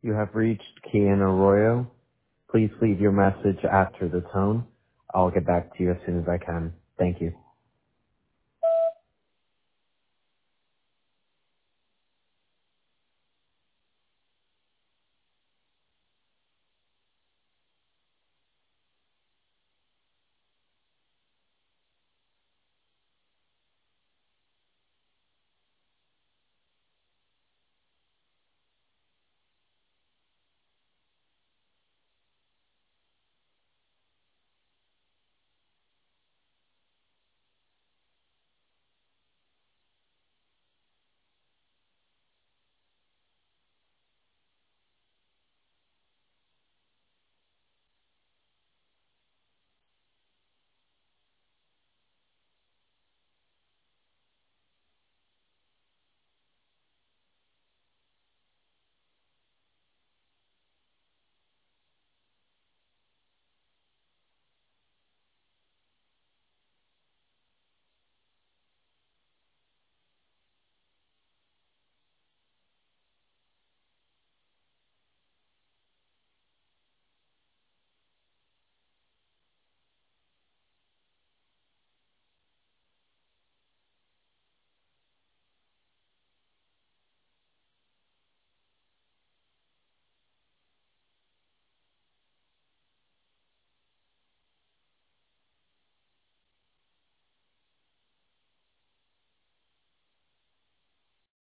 You have reached Kian Arroyo. Please leave your message after the tone. I'll get back to you as soon as I can. Thank you.